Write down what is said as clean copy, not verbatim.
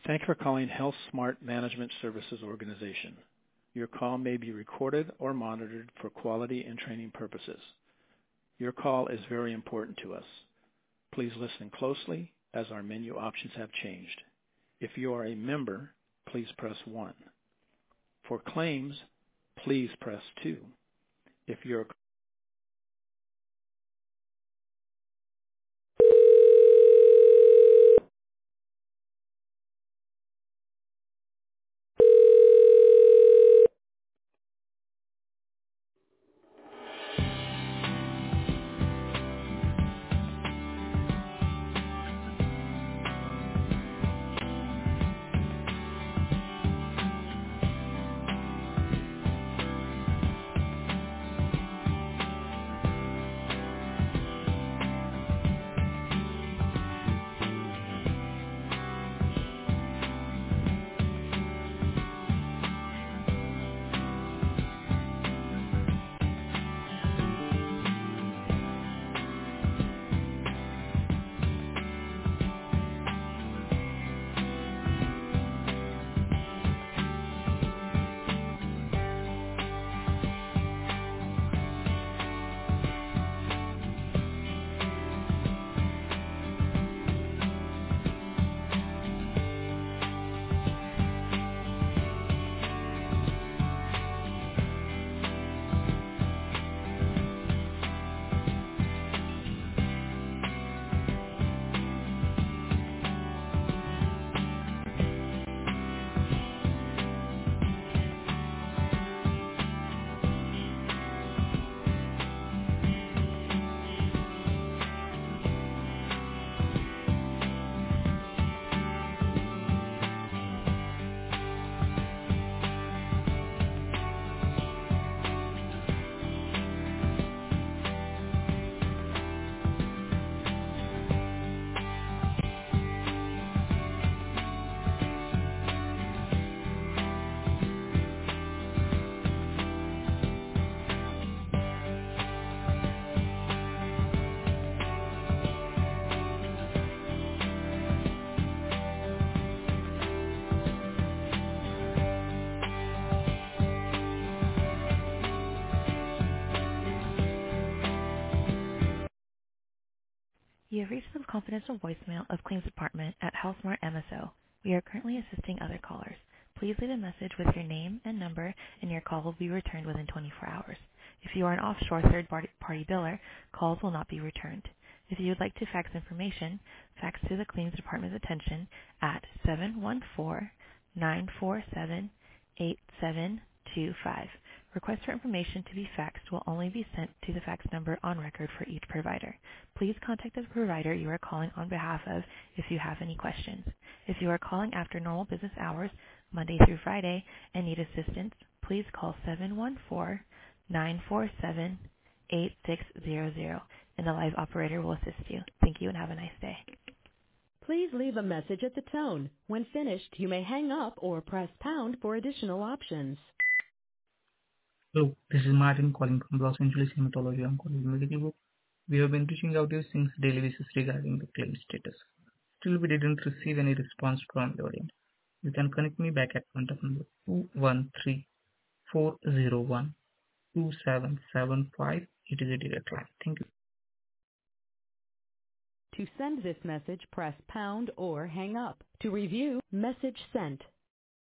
Thank you for calling Health Smart Management Services Organization. Your call may be recorded or monitored for quality and training purposes. Your call is very important to us. Please listen closely as our menu options have changed. If you are a member, please press 1. For claims, please press 2. If you're You have reached the confidential voicemail of Claims Department at HealthSmart MSO. We are currently assisting other callers. Please leave a message with your name and number, and your call will be returned within 24 hours. If you are an offshore third-party biller, calls will not be returned. If you would like to fax information, fax to the Claims Department's attention at 714-947-8725. Requests for information to be faxed will only be sent to the fax number on record for each provider. Please contact the provider you are calling on behalf of if you have any questions. If you are calling after normal business hours, Monday through Friday, and need assistance, please call 714-947-8600, and a live operator will assist you. Thank you and have a nice day. Please leave a message at the tone. When finished, you may hang up or press pound for additional options. Hello, this is Martin calling from Los Angeles Hematology Oncology Medical Group. We have been reaching out to you since daily basis regarding the claim status. Still, we didn't receive any response from your end. You can connect me back at contact number 213-401-2775. It is a direct line. Thank you. To send this message, press pound or hang up. To review, message sent.